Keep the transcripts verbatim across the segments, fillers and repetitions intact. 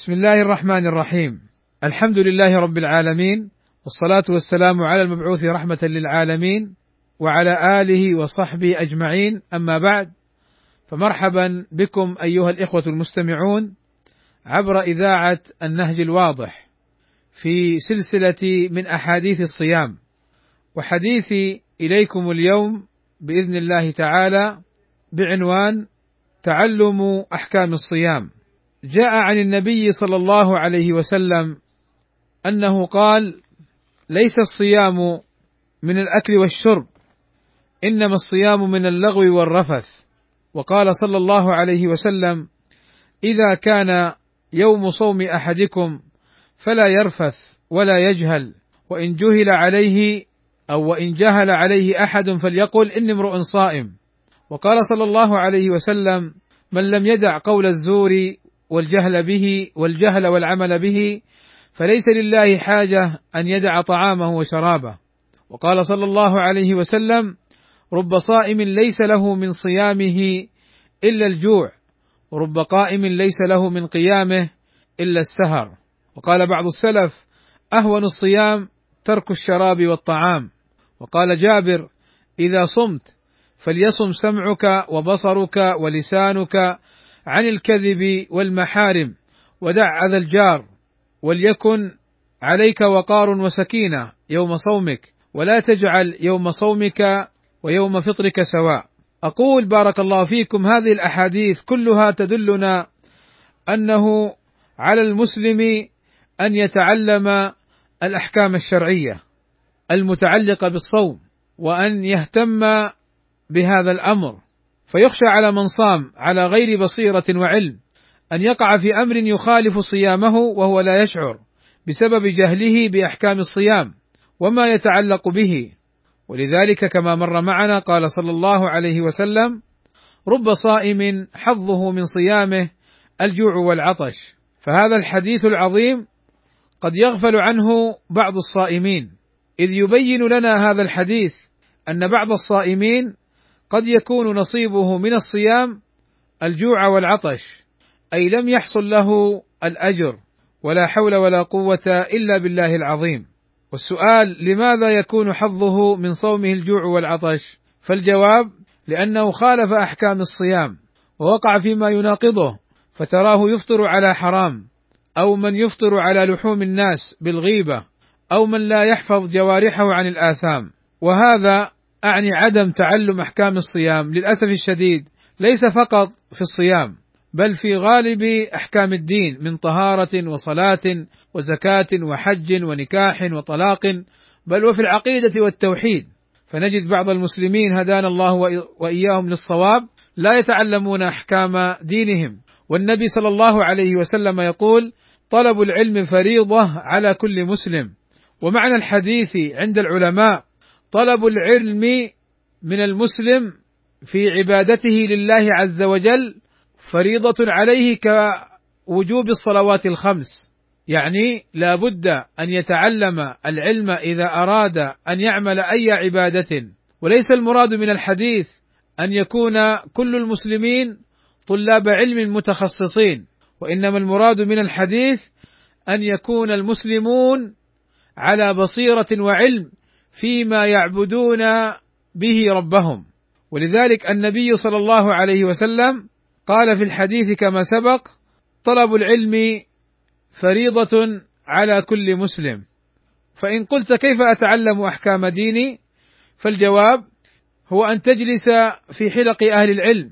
بسم الله الرحمن الرحيم. الحمد لله رب العالمين، والصلاة والسلام على المبعوث رحمة للعالمين وعلى آله وصحبه أجمعين، أما بعد، فمرحبا بكم أيها الإخوة المستمعون عبر إذاعة النهج الواضح في سلسلة من أحاديث الصيام، وحديثي إليكم اليوم بإذن الله تعالى بعنوان تعلم أحكام الصيام. جاء عن النبي صلى الله عليه وسلم أنه قال: ليس الصيام من الأكل والشرب، إنما الصيام من اللغو والرفث. وقال صلى الله عليه وسلم: إذا كان يوم صوم أحدكم فلا يرفث ولا يجهل، وإن جهل عليه أو وإن جهل عليه أحد فليقل إني امرؤ صائم. وقال صلى الله عليه وسلم: من لم يدع قول الزور والجهل به والجهل والعمل به فليس لله حاجة أن يدع طعامه وشرابه. وقال صلى الله عليه وسلم: رب صائم ليس له من صيامه إلا الجوع، ورب قائم ليس له من قيامه إلا السهر. وقال بعض السلف: أهون الصيام ترك الشراب والطعام. وقال جابر: إذا صمت فليصم سمعك وبصرك ولسانك عن الكذب والمحارم، ودع أذى الجار، وليكن عليك وقار وسكينة يوم صومك، ولا تجعل يوم صومك ويوم فطرك سواء. أقول بارك الله فيكم، هذه الأحاديث كلها تدلنا أنه على المسلم أن يتعلم الأحكام الشرعية المتعلقة بالصوم، وأن يهتم بهذا الأمر، فيخشى على من صام على غير بصيرة وعلم أن يقع في أمر يخالف صيامه وهو لا يشعر بسبب جهله بأحكام الصيام وما يتعلق به. ولذلك كما مر معنا قال صلى الله عليه وسلم: رب صائم حظه من صيامه الجوع والعطش. فهذا الحديث العظيم قد يغفل عنه بعض الصائمين، إذ يبين لنا هذا الحديث أن بعض الصائمين قد يكون نصيبه من الصيام الجوع والعطش، أي لم يحصل له الأجر، ولا حول ولا قوة إلا بالله العظيم. والسؤال: لماذا يكون حظه من صومه الجوع والعطش؟ فالجواب: لأنه خالف أحكام الصيام ووقع فيما يناقضه، فتراه يفطر على حرام، أو من يفطر على لحوم الناس بالغيبة، أو من لا يحفظ جوارحه عن الآثام. وهذا أعني عدم تعلم أحكام الصيام للأسف الشديد، ليس فقط في الصيام بل في غالب أحكام الدين من طهارة وصلاة وزكاة وحج ونكاح وطلاق، بل وفي العقيدة والتوحيد. فنجد بعض المسلمين هدانا الله وإياهم للصواب لا يتعلمون أحكام دينهم، والنبي صلى الله عليه وسلم يقول: طلب العلم فريضة على كل مسلم. ومعنى الحديث عند العلماء طلب العلم من المسلم في عبادته لله عز وجل فريضة عليه كوجوب الصلوات الخمس، يعني لا بد أن يتعلم العلم إذا أراد أن يعمل أي عبادة. وليس المراد من الحديث أن يكون كل المسلمين طلاب علم متخصصين، وإنما المراد من الحديث أن يكون المسلمون على بصيرة وعلم فيما يعبدون به ربهم. ولذلك النبي صلى الله عليه وسلم قال في الحديث كما سبق: طلب العلم فريضة على كل مسلم. فإن قلت: كيف أتعلم أحكام ديني؟ فالجواب هو أن تجلس في حلق أهل العلم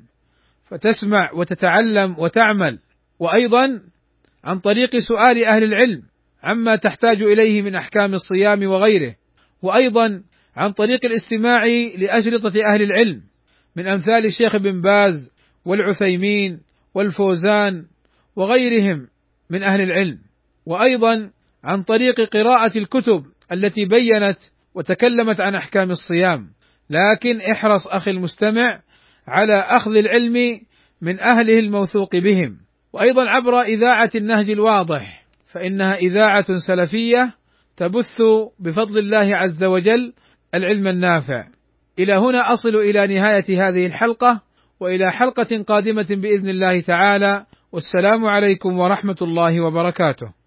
فتسمع وتتعلم وتعمل، وأيضا عن طريق سؤال أهل العلم عما تحتاج إليه من أحكام الصيام وغيره، وأيضا عن طريق الاستماع لأشرطة أهل العلم من أمثال الشيخ بن باز والعثيمين والفوزان وغيرهم من أهل العلم، وأيضا عن طريق قراءة الكتب التي بينت وتكلمت عن أحكام الصيام. لكن احرص أخي المستمع على أخذ العلم من أهله الموثوق بهم، وأيضا عبر إذاعة النهج الواضح، فإنها إذاعة سلفية تبث بفضل الله عز وجل العلم النافع. إلى هنا أصل إلى نهاية هذه الحلقة، وإلى حلقة قادمة بإذن الله تعالى، والسلام عليكم ورحمة الله وبركاته.